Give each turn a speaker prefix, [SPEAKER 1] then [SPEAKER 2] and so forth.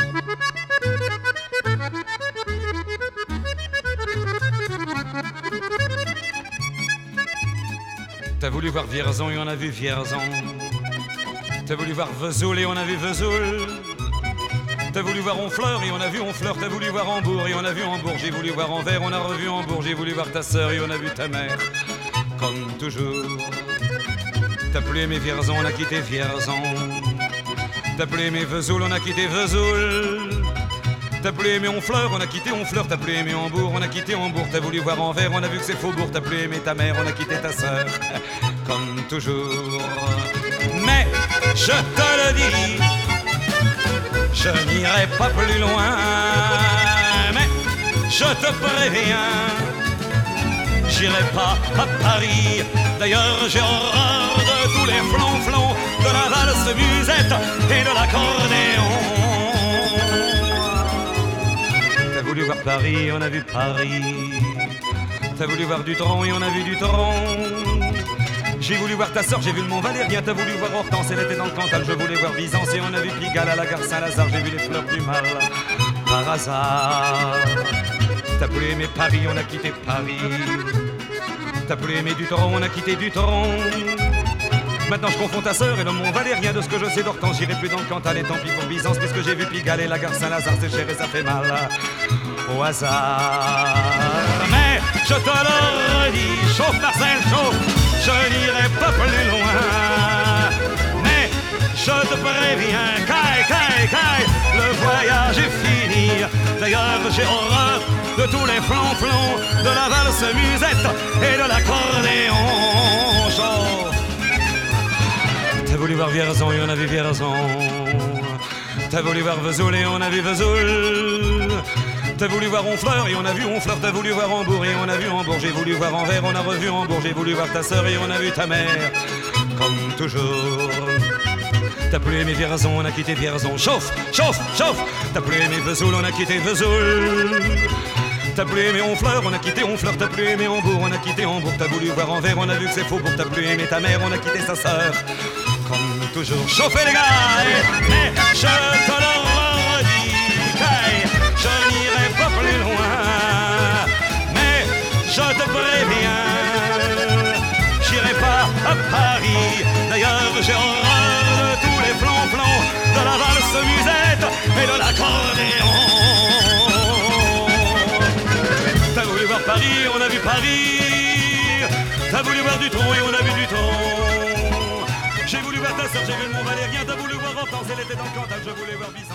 [SPEAKER 1] T'as voulu voir Vierzon et on a vu Vierzon. T'as voulu voir Vesoul et on a vu Vesoul. T'as voulu voir Honfleur et on a vu Honfleur. T'as voulu voir Hambourg et on a vu Hambourg. J'ai voulu voir Anvers, on a revu Hambourg. J'ai voulu voir ta sœur et on a vu ta mère. Comme toujours. T'as plus aimé Vierzon, on a quitté Vierzon. T'as plus aimé Vesoul, on a quitté Vesoul. T'as plus aimé Honfleur, on a quitté Honfleur. T'as plus aimé Hambourg, on a quitté Hambourg. T'as voulu voir Anvers, on a vu que c'est Faubourg. T'as plus aimé ta mère, on a quitté ta sœur. Comme toujours. Mais je te le dis, je n'irai pas plus loin. Mais je te préviens, j'irai pas à Paris. D'ailleurs j'ai horreur de tous les flonflons, de la valse musette et de l'accordéon. T'as voulu voir Paris, on a vu Paris. T'as voulu voir Dutronc et on a vu Dutronc. J'ai voulu voir ta sœur, j'ai vu le Mont Valérien. T'as voulu voir Hortense, elle était dans le Cantal. Je voulais voir Byzance et on a vu Pigalle à la gare Saint-Lazare. J'ai vu les fleurs du mal par hasard. T'as plus aimé Paris, on a quitté Paris. T'as plus aimé Dutronc, on a quitté Dutronc. Maintenant je confonds ta sœur et le Mont Valérien. De ce que je sais d'Hortense, j'irai plus dans le Cantal. Et tant pis pour Byzance, puisque j'ai vu Pigalle et la gare Saint-Lazare. C'est cher et ça fait mal au hasard. Mais je te le redis, chauffe Marcel, chauffe. Je n'irai pas plus loin. Mais je te préviens, caille, caille, caille, le voyage est fini. D'ailleurs j'ai horreur de tous les flonflons, de la valse musette et de l'accordéon. Chauffe. T'as voulu voir Vierzon et on a vu Vierzon. T'as voulu voir Vesoul et on a vu Vesoul. T'as voulu voir Honfleur et on a vu Honfleur. T'as voulu voir Hambourg et on a vu Hambourg. J'ai voulu voir Anvers, on a revu Hambourg. J'ai voulu voir ta sœur et on a vu ta mère. Comme toujours. T'as plus aimé Vierzon, on a quitté Vierzon. Chauffe, chauffe, chauffe. T'as plus aimé Vesoul, on a quitté Vesoul. T'as plus aimé Honfleur, on a quitté Honfleur. T'as plus aimé Hambourg, on a quitté Hambourg. T'as voulu voir Anvers, on a vu que c'est Faubourg. T'as plus aimé ta mère, on a quitté sa sœur. Comme toujours. Chauffez les gars, mais je te le redis. Je n'irai pas plus loin, mais je te préviens, j'irai pas à Paris. D'ailleurs j'ai horreur de tous les flonflons, de la valse musette et de l'accordéon. T'as voulu voir Paris, on a vu Paris. T'as voulu voir Dutronc et on a vu Dutronc. J'ai voulu voir ta sœur, j'ai vu le Mont Valérien. T'as voulu voir Hortense, elle était dans le Cantal. Je voulais voir Byzance.